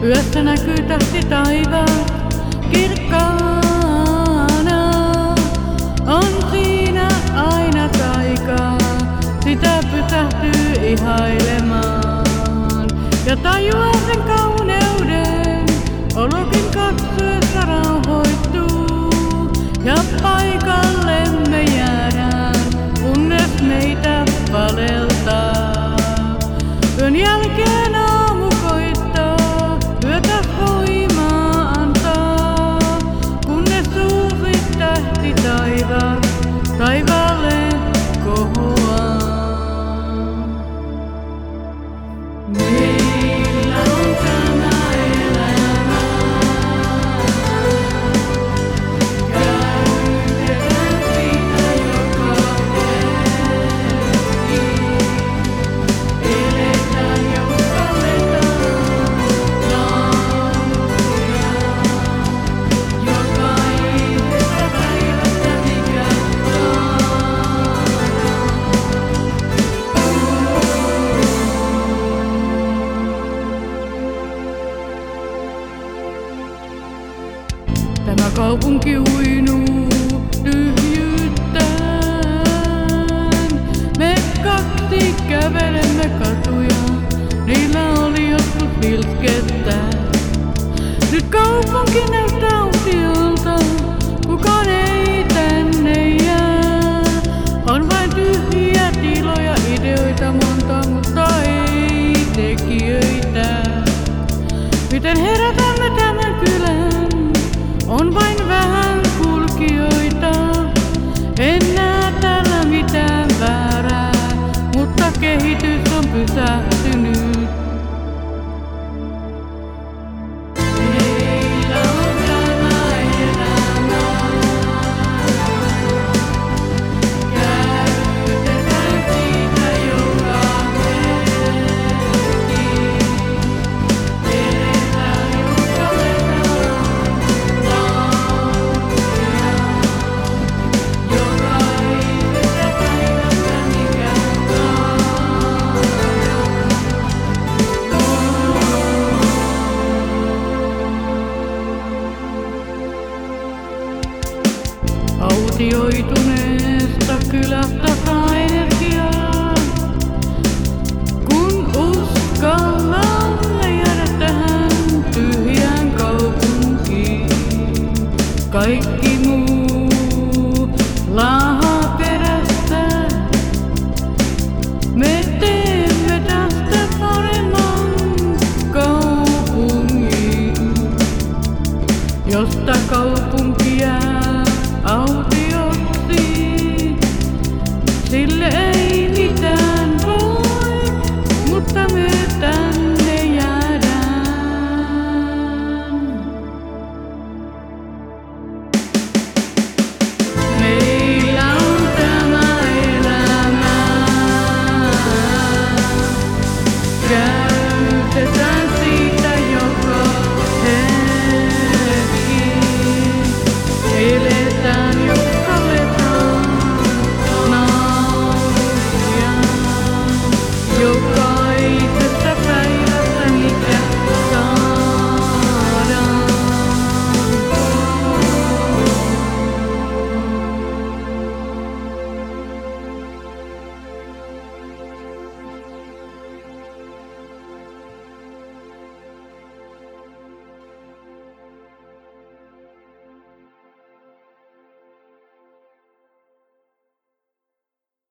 Yössä näkyy tähti taivaan kirkkaana. On siinä aina taikaa, sitä pysähtyy ihailemaan. Ja tajuaa sen kauneuden, olokin katsoessa rauhoittuu. Ja paikallemme jäädään, kunnes meitä valeltaa. Yön jälkeen aamu koittaa, yötä voimaa antaa. Kunnes uusi tähti taivaalle kohoaa. Meillä on tämä elämä, käytetään sitä joka hetki. Eletään ja uskalletaan nauttia jokaisesta päivästä, mikä tämä kaupunki uinuu tyhjyyttään. Me kaksi kävelemme katuja, niillä oli joskus vilskettä. Nyt kaupunki näyttää autiolta, kukaan ei tänne jää. On vain tyhjiä tiloja, ideoita monta, mutta ei tekijöitä. Miten herätämme tämän kylän? On vain vähän kulkijoita, en näe täällä mitään väärää, mutta kehitys on pysähtynyt. Meillä on tämä elämä, käytetään siitä joka hetki. Eletään ja uskalletaan nauttia jokaisesta päivästä, mikä autioituneesta kylästä saa energiaa, kun uskallamme jäädä tähän tyhjään kaupunkiin. Kaikki muu laahaa perässä, me teemme tästä paremman kaupungin, josta kaupunki jää autioksi. Sille ei mitään voi, mutta me tänne jäädään. Meillä on tämä elämä, käytetään